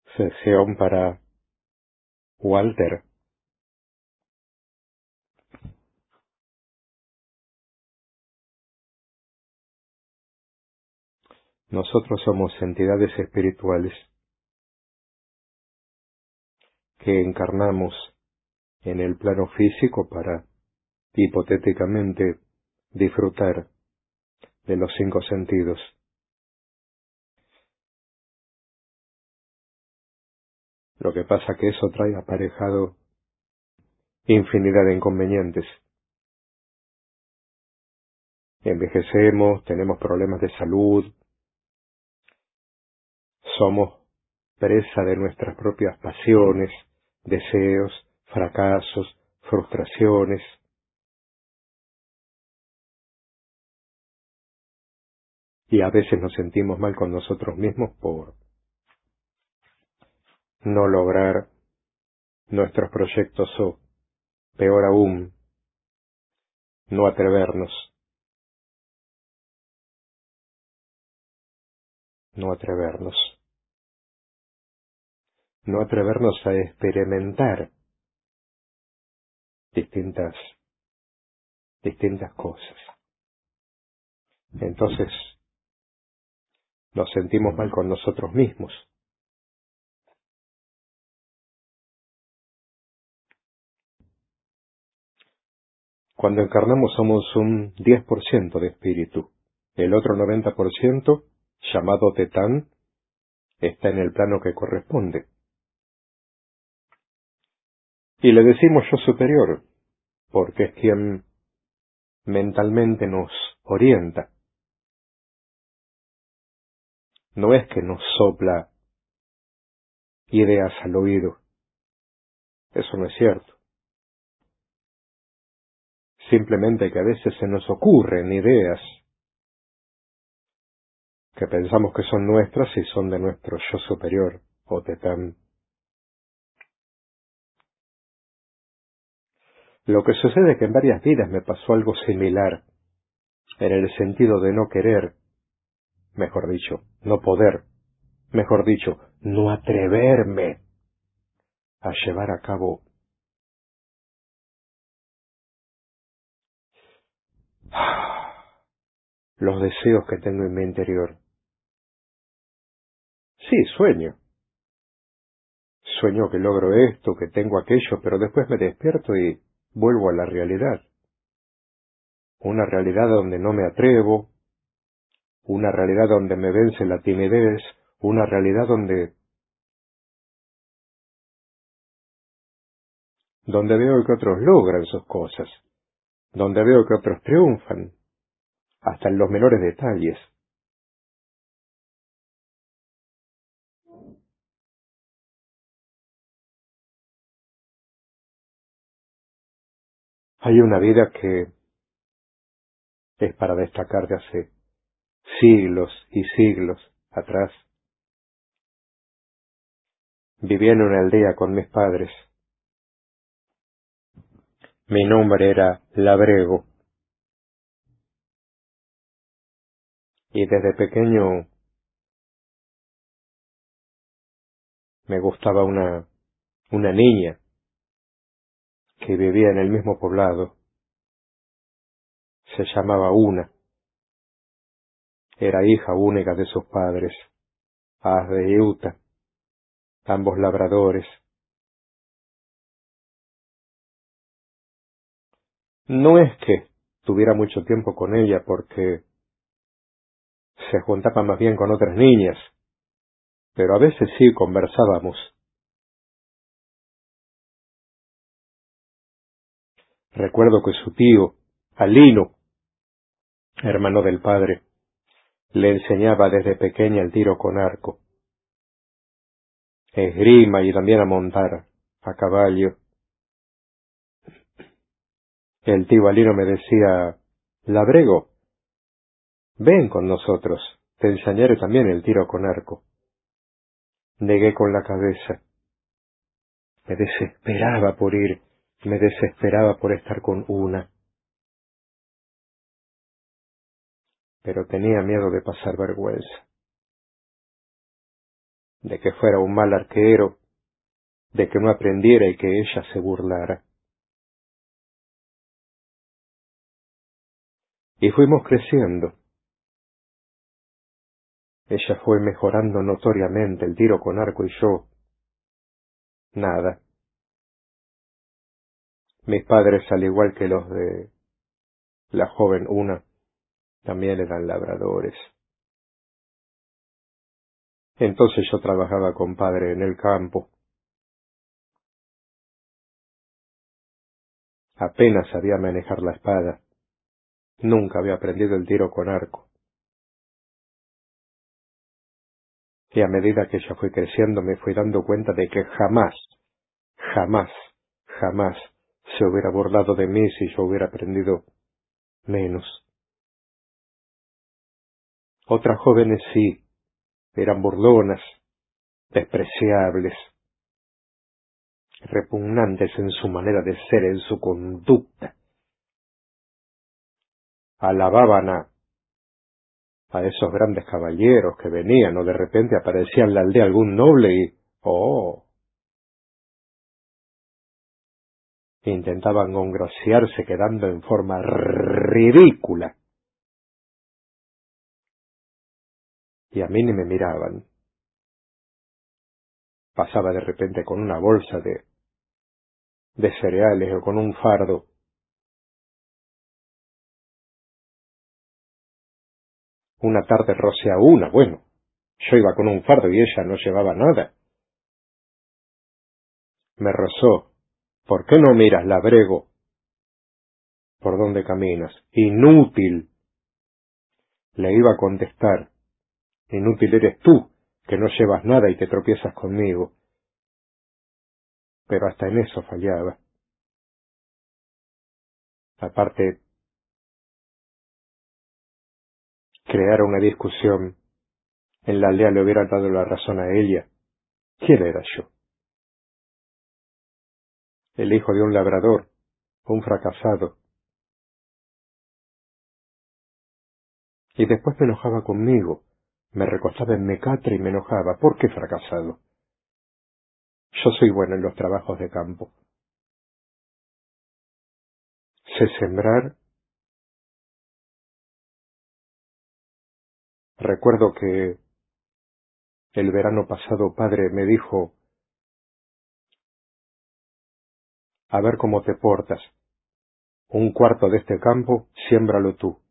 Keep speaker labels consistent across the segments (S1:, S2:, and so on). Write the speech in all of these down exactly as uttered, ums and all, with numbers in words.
S1: Sesión para Walter. Nosotros somos entidades espirituales que encarnamos en el plano físico para, hipotéticamente, disfrutar de los cinco sentidos. Lo que pasa que eso trae aparejado infinidad de inconvenientes. Envejecemos, tenemos problemas de salud, somos presa de nuestras propias pasiones, deseos, fracasos, frustraciones. Y a veces nos sentimos mal con nosotros mismos por no lograr nuestros proyectos o, peor aún, no atrevernos, no atrevernos, no atrevernos a experimentar distintas, distintas cosas. Entonces, nos sentimos mal con nosotros mismos. Cuando encarnamos somos un diez por ciento de espíritu. El otro noventa por ciento, llamado Tetán, está en el plano que corresponde. Y le decimos yo superior, porque es quien mentalmente nos orienta. No es que nos sopla ideas al oído. Eso no es cierto. Simplemente que a veces se nos ocurren ideas que pensamos que son nuestras y son de nuestro yo superior o Tetán. Lo que sucede es que en varias vidas me pasó algo similar, en el sentido de no querer, mejor dicho, no poder, mejor dicho, no atreverme a llevar a cabo los deseos que tengo en mi interior. Sí, sueño. Sueño que logro esto, que tengo aquello, pero después me despierto y vuelvo a la realidad. Una realidad donde no me atrevo, una realidad donde me vence la timidez, una realidad donde, donde veo que otros logran sus cosas, donde veo que otros triunfan, hasta en los menores detalles. Hay una vida que es para destacar de hace siglos y siglos atrás. Vivía en una aldea con mis padres. Mi nombre era Labrego. Y desde pequeño me gustaba una, una niña que vivía en el mismo poblado. Se llamaba Una. Era hija única de sus padres, Asde y Uta, ambos labradores. No es que tuviera mucho tiempo con ella porque se juntaba más bien con otras niñas, pero a veces sí conversábamos. Recuerdo que su tío, Alino, hermano del padre, le enseñaba desde pequeña el tiro con arco, esgrima y también a montar a caballo. El tío Alino me decía, Labrego, ven con nosotros, te enseñaré también el tiro con arco. Negué con la cabeza. Me desesperaba por ir, me desesperaba por estar con Una. Pero tenía miedo de pasar vergüenza. de que fuera un mal arquero, de que no aprendiera y que ella se burlara. Y fuimos creciendo. Ella fue mejorando notoriamente el tiro con arco y yo, nada. Mis padres, al igual que los de la joven Una, también eran labradores. Entonces yo trabajaba con padre en el campo. Apenas sabía manejar la espada. Nunca había aprendido el tiro con arco. Y a medida que ella fue creciendo me fui dando cuenta de que jamás, jamás, jamás se hubiera burlado de mí si yo hubiera aprendido menos. Otras jóvenes sí, eran burlonas, despreciables, repugnantes en su manera de ser, en su conducta. Alababan a, a esos grandes caballeros que venían o de repente aparecía en la aldea algún noble y, oh, intentaban congraciarse quedando en forma ridícula. Y a mí ni me miraban. Pasaba de repente con una bolsa de, de cereales o con un fardo. Una tarde rocé a una, bueno, yo iba con un fardo y ella no llevaba nada. Me rozó. ¿Por qué no miras, labrego? ¿Por dónde caminas? Inútil. Le iba a contestar. Inútil eres tú, que no llevas nada y te tropiezas conmigo. Pero hasta en eso fallaba. Aparte, crear una discusión. En la aldea le hubiera dado la razón a ella. ¿Quién era yo? El hijo de un labrador, un fracasado. Y después me enojaba conmigo. Me recostaba en mi catre y me enojaba. ¿Por qué fracasado? Yo soy bueno en los trabajos de campo. Sé sembrar. Recuerdo que el verano pasado padre me dijo, a ver cómo te portas. Un cuarto de este campo, siémbralo tú.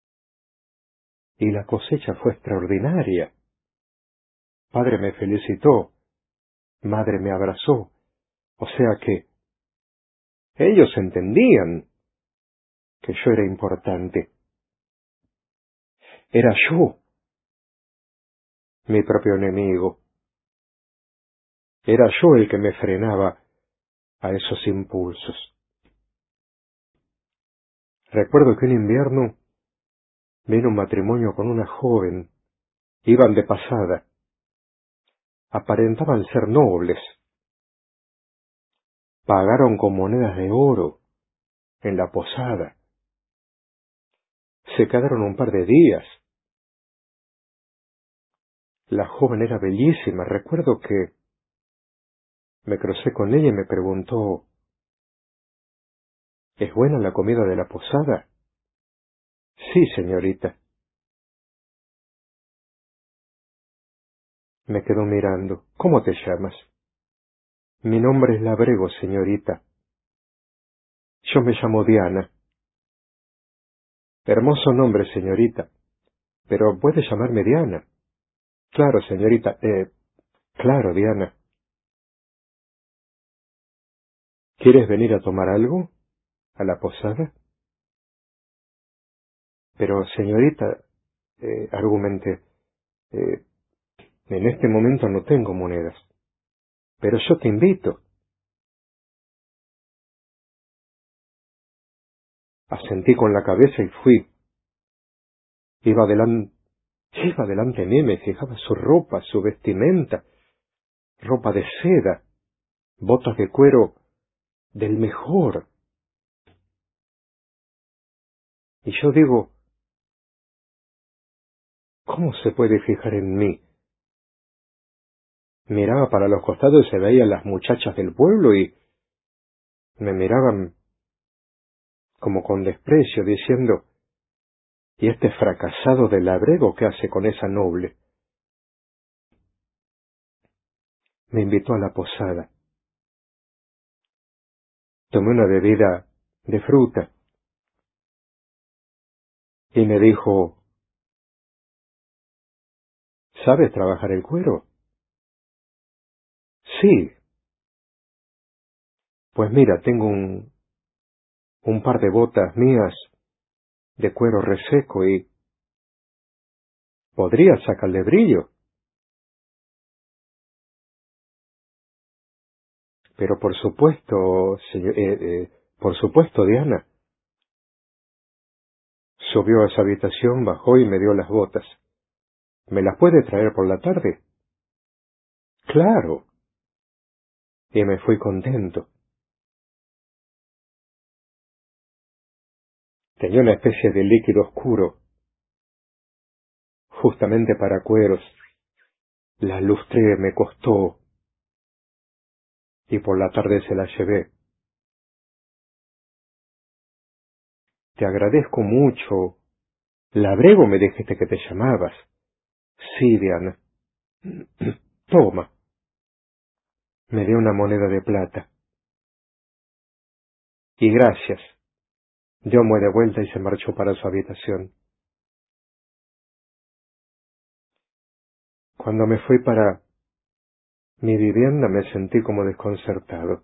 S1: Y la cosecha fue extraordinaria. Padre me felicitó. Madre me abrazó. O sea que ellos entendían que yo era importante. Era yo mi propio enemigo. Era yo el que me frenaba a esos impulsos. Recuerdo que un invierno vino un matrimonio con una joven. Iban de pasada. Aparentaban ser nobles. Pagaron con monedas de oro en la posada. Se quedaron un par de días. La joven era bellísima. Recuerdo que me crucé con ella y me preguntó, ¿es buena la comida de la posada? Sí, señorita. Me quedó mirando. ¿Cómo te llamas? Mi nombre es Labrego, señorita. Yo me llamo Diana. Hermoso nombre, señorita. Pero puede llamarme Diana. Claro, señorita. Eh, claro, Diana. ¿Quieres venir a tomar algo? ¿A la posada? Pero, señorita, eh, argumenté, eh, en este momento no tengo monedas. Pero yo te invito. Asentí con la cabeza y fui. Iba delante, iba delante de mí, me fijaba su ropa, su vestimenta, ropa de seda, botas de cuero del mejor. Y yo digo, ¿cómo se puede fijar en mí? Miraba para los costados y se veían las muchachas del pueblo y me miraban como con desprecio, diciendo, ¿y este fracasado del labrego qué hace con esa noble? Me invitó a la posada. Tomé una bebida de fruta y me dijo, ¿sabes trabajar el cuero? Sí. Pues mira, tengo un, un par de botas mías de cuero reseco y podría sacarle brillo. Pero por supuesto, señor, eh, eh, por supuesto, Diana. Subió a su habitación, bajó y me dio las botas. ¿Me las puede traer por la tarde? Claro. Y me fui contento. Tenía una especie de líquido oscuro, justamente para cueros. La lustré, me costó, y por la tarde se la llevé. Te agradezco mucho. Labrego me dijiste que te llamabas. Sí, Diana. Toma. Me dio una moneda de plata. Y gracias. Dio de vuelta y se marchó para su habitación. Cuando me fui para mi vivienda me sentí como desconcertado.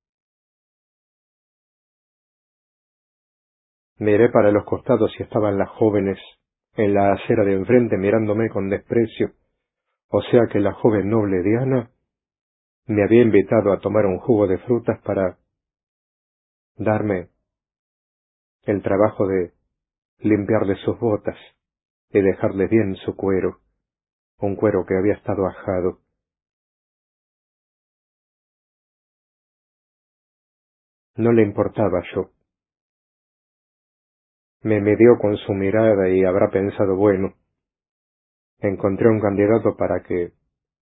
S1: Miré para los costados y estaban las jóvenes en la acera de enfrente mirándome con desprecio, o sea que la joven noble Diana me había invitado a tomar un jugo de frutas para darme el trabajo de limpiarle sus botas y dejarle bien su cuero, un cuero que había estado ajado. No le importaba yo. Me midió con su mirada y habrá pensado, bueno, encontré un candidato para que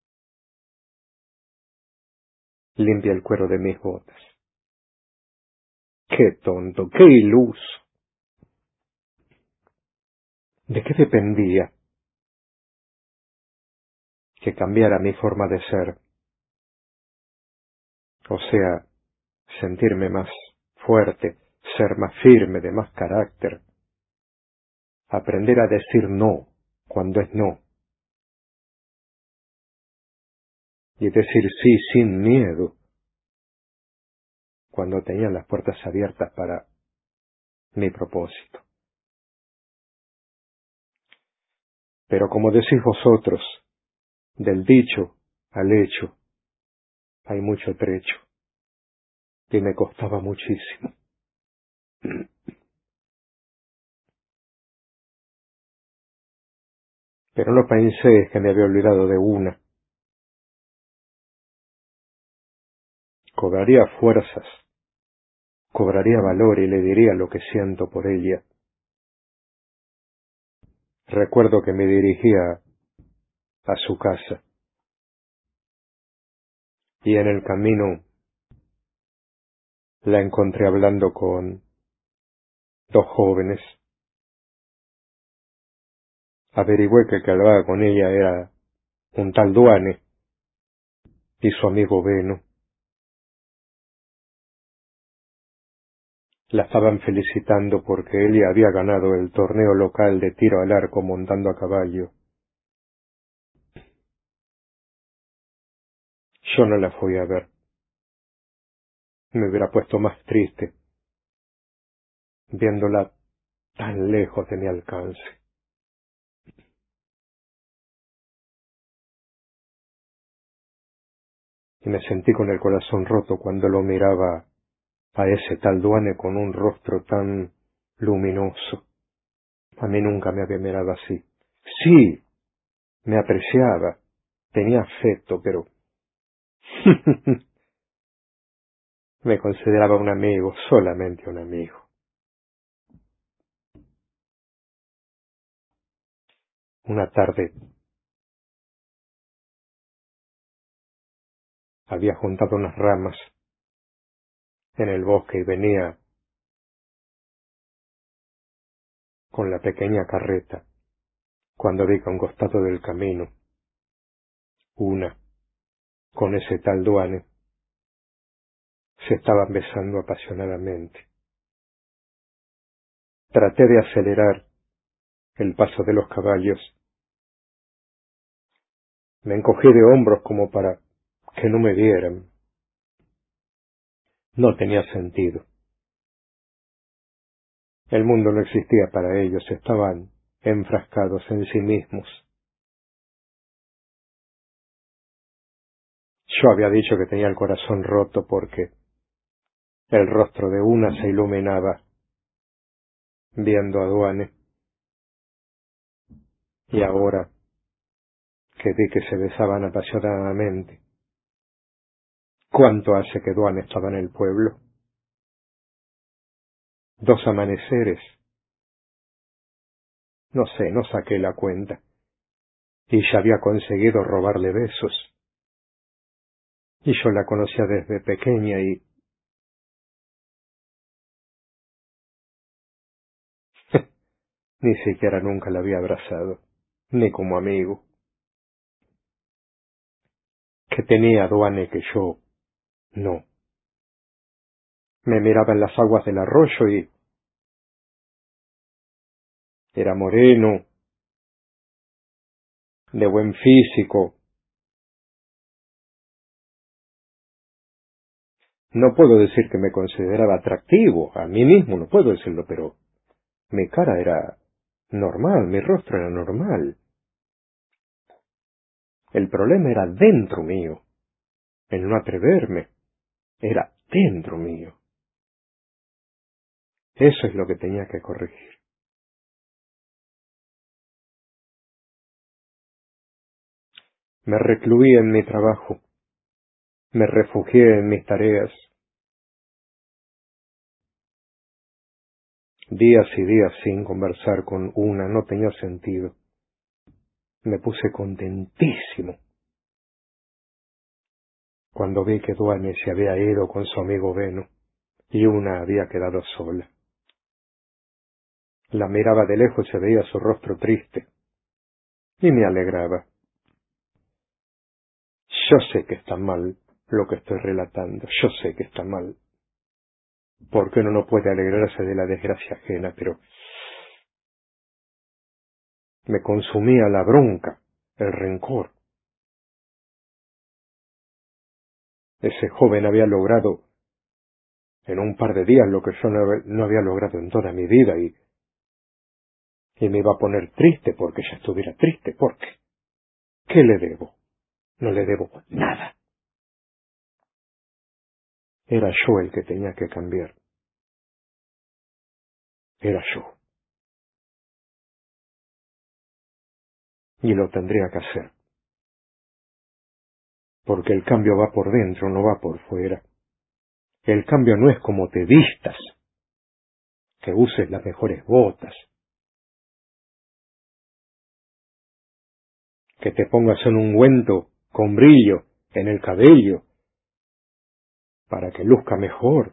S1: limpie el cuero de mis botas. ¡Qué tonto! ¡Qué iluso! ¿De qué dependía que cambiara mi forma de ser? O sea, sentirme más fuerte, ser más firme, de más carácter, aprender a decir no cuando es no, y decir sí sin miedo cuando tenía las puertas abiertas para mi propósito. Pero como decís vosotros, del dicho al hecho hay mucho trecho, y me costaba muchísimo. Pero no pensé que me había olvidado de una. Cobraría fuerzas, cobraría valor y le diría lo que siento por ella. Recuerdo que me dirigía a su casa, y en el camino la encontré hablando con dos jóvenes. Averigüé que el que hablaba con ella era un tal Duane y su amigo Beno. La estaban felicitando porque ella había ganado el torneo local de tiro al arco montando a caballo. Yo no la fui a ver. Me hubiera puesto más triste viéndola tan lejos de mi alcance. Y me sentí con el corazón roto cuando lo miraba a ese tal Duane con un rostro tan luminoso. A mí nunca me había mirado así. Sí, me apreciaba, tenía afecto, pero me consideraba un amigo, solamente un amigo. Una tarde Había juntado unas ramas en el bosque y venía con la pequeña carreta cuando vi que a un costado del camino una, con ese tal Duane, se estaban besando apasionadamente. Traté de acelerar el paso de los caballos. Me encogí de hombros como para que no me vieran. No tenía sentido. El mundo no existía para ellos, estaban enfrascados en sí mismos. Yo había dicho que tenía el corazón roto porque el rostro de una se iluminaba viendo a Duane, y ahora que vi que se besaban apasionadamente, ¿cuánto hace que Duane estaba en el pueblo? Dos amaneceres. No sé, no saqué la cuenta. Y ya había conseguido robarle besos. Y yo la conocía desde pequeña y... ni siquiera nunca la había abrazado, ni como amigo. Que tenía Duane que yo... no. Me miraba en las aguas del arroyo y... era moreno, de buen físico. No puedo decir que me consideraba atractivo, a mí mismo no puedo decirlo, pero mi cara era normal, mi rostro era normal. El problema era dentro mío, el no atreverme, era dentro mío. Eso es lo que tenía que corregir. Me recluí en mi trabajo, me refugié en mis tareas. Días y días sin conversar con una no tenía sentido. Me puse contentísimo cuando vi que Duane se había ido con su amigo Beno y una había quedado sola. La miraba de lejos y se veía su rostro triste, y me alegraba. Yo sé que está mal lo que estoy relatando, yo sé que está mal, porque uno no puede alegrarse de la desgracia ajena, pero me consumía la bronca, el rencor. Ese joven había logrado en un par de días lo que yo no, no había logrado en toda mi vida, y, y me iba a poner triste porque ella estuviera triste. ¿Por qué? ¿Qué le debo? No le debo nada. Era yo el que tenía que cambiar. Era yo. Y lo tendría que hacer. Porque el cambio va por dentro, no va por fuera. El cambio no es como te vistas, que uses las mejores botas, que te pongas un ungüento con brillo en el cabello para que luzca mejor,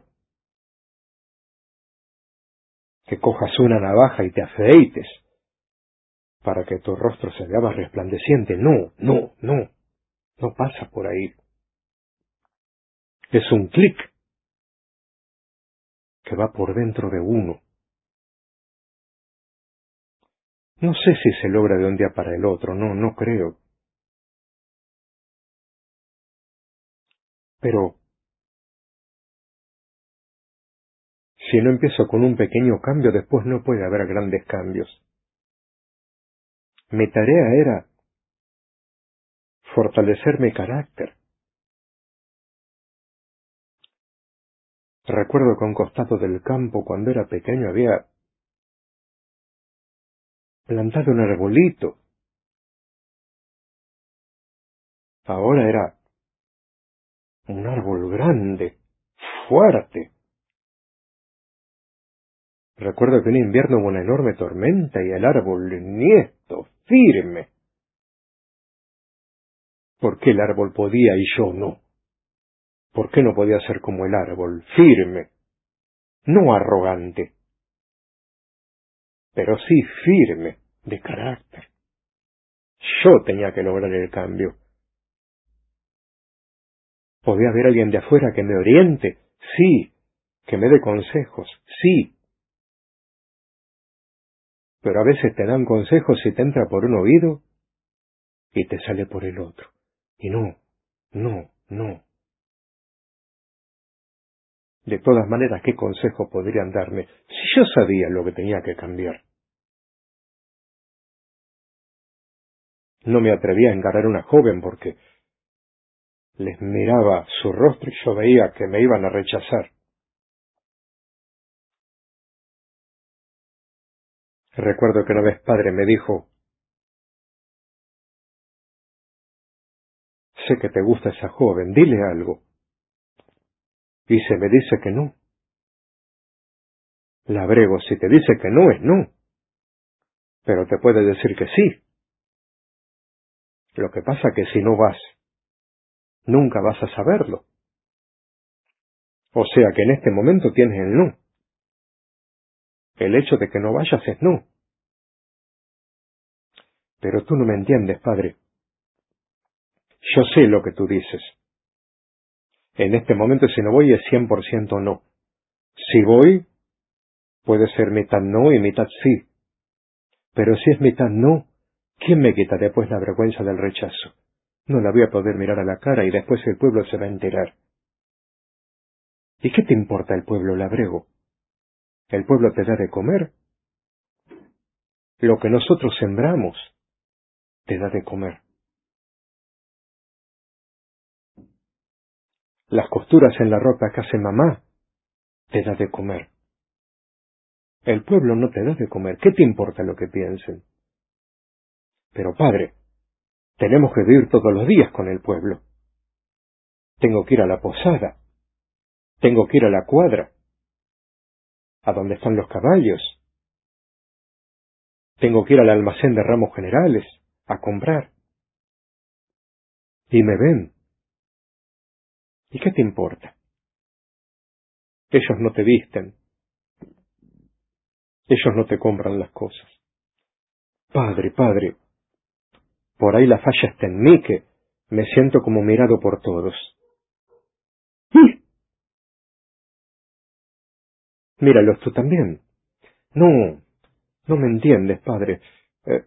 S1: que cojas una navaja y te afeites para que tu rostro se vea más resplandeciente. No, no, no, no pasa por ahí. Es un clic que va por dentro de uno. No sé si se logra de un día para el otro, no, no creo. Pero si no empiezo con un pequeño cambio, después no puede haber grandes cambios. Mi tarea era fortalecer mi carácter. Recuerdo que a un costado del campo, cuando era pequeño, había plantado un arbolito. Ahora era un árbol grande, fuerte. Recuerdo que un invierno hubo una enorme tormenta y el árbol nieto, firme. ¿Por qué el árbol podía y yo no? ¿Por qué no podía ser como el árbol, firme, no arrogante, pero sí firme, de carácter? Yo tenía que lograr el cambio. ¿Podía haber alguien de afuera que me oriente? Sí. ¿Que me dé consejos? Sí. Pero a veces te dan consejos y te entra por un oído y te sale por el otro. Y no, no, no. De todas maneras, ¿qué consejo podrían darme si yo sabía lo que tenía que cambiar? No me atrevía a encarar a una joven porque les miraba su rostro y yo veía que me iban a rechazar. Recuerdo que una vez padre me dijo, sé que te gusta esa joven, dile algo. Y se me dice que no. Labrego, si te dice que no, es no. Pero te puede decir que sí. Lo que pasa que si no vas, nunca vas a saberlo. O sea que en este momento tienes el no. El hecho de que no vayas es no. Pero tú no me entiendes, padre. Yo sé lo que tú dices. En este momento si no voy es cien por ciento no. Si voy, puede ser mitad no y mitad sí. Pero si es mitad no, ¿quién me quita después la vergüenza del rechazo? No la voy a poder mirar a la cara y después el pueblo se va a enterar. ¿Y qué te importa el pueblo, Labrego? ¿El pueblo te da de comer? Lo que nosotros sembramos te da de comer. Las costuras en la ropa que hace mamá te da de comer. El pueblo no te da de comer. ¿Qué te importa lo que piensen? Pero padre, tenemos que vivir todos los días con el pueblo. Tengo que ir a la posada. Tengo que ir a la cuadra, a donde están los caballos. Tengo que ir al almacén de ramos generales, a comprar. Y me ven. ¿Y qué te importa? Ellos no te visten. Ellos no te compran las cosas. Padre, padre, por ahí la falla está en mí, que me siento como mirado por todos. ¡Mm! Míralos tú también. No, no me entiendes, padre. Eh,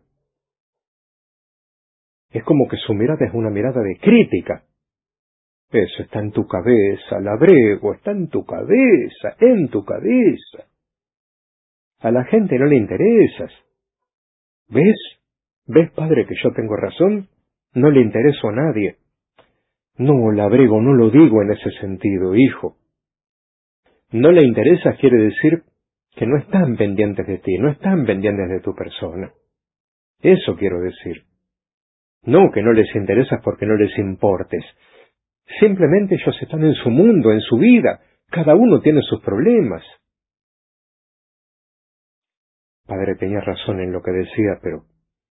S1: es como que su mirada es una mirada de crítica. Eso está en tu cabeza, Labrego, está en tu cabeza, en tu cabeza. A la gente no le interesas. ¿Ves? ¿Ves, padre, que yo tengo razón? No le intereso a nadie. No, Labrego, no lo digo en ese sentido, hijo. No le interesas quiere decir que no están pendientes de ti, no están pendientes de tu persona. Eso quiero decir. No que no les interesas porque no les importes. Simplemente ellos están en su mundo, en su vida. Cada uno tiene sus problemas. Padre tenía razón en lo que decía, pero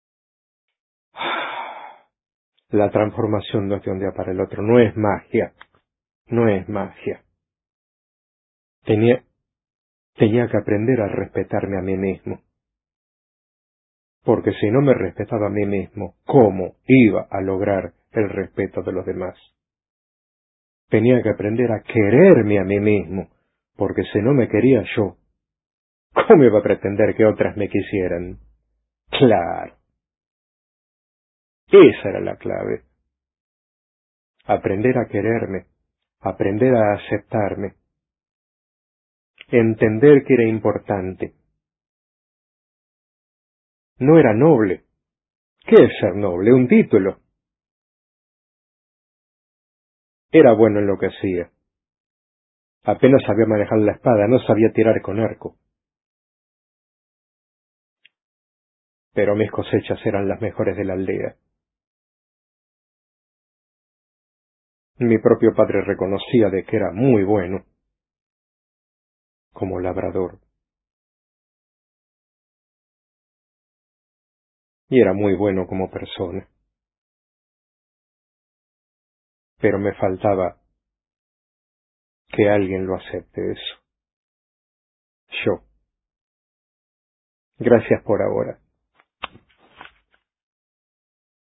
S1: la transformación no es de un día para el otro, no es magia, no es magia. Tenía, tenía que aprender a respetarme a mí mismo. Porque si no me respetaba a mí mismo, ¿cómo iba a lograr el respeto de los demás? Tenía que aprender a quererme a mí mismo, porque si no me quería yo, ¿cómo iba a pretender que otras me quisieran? Claro, esa era la clave. Aprender a quererme, aprender a aceptarme, entender que era importante. No era noble. ¿Qué es ser noble? Un título. Era bueno en lo que hacía. Apenas sabía manejar la espada, no sabía tirar con arco. Pero mis cosechas eran las mejores de la aldea. Mi propio padre reconocía de que era muy bueno como labrador. Y era muy bueno como persona. Pero me faltaba que alguien lo acepte eso. Yo. Gracias por ahora.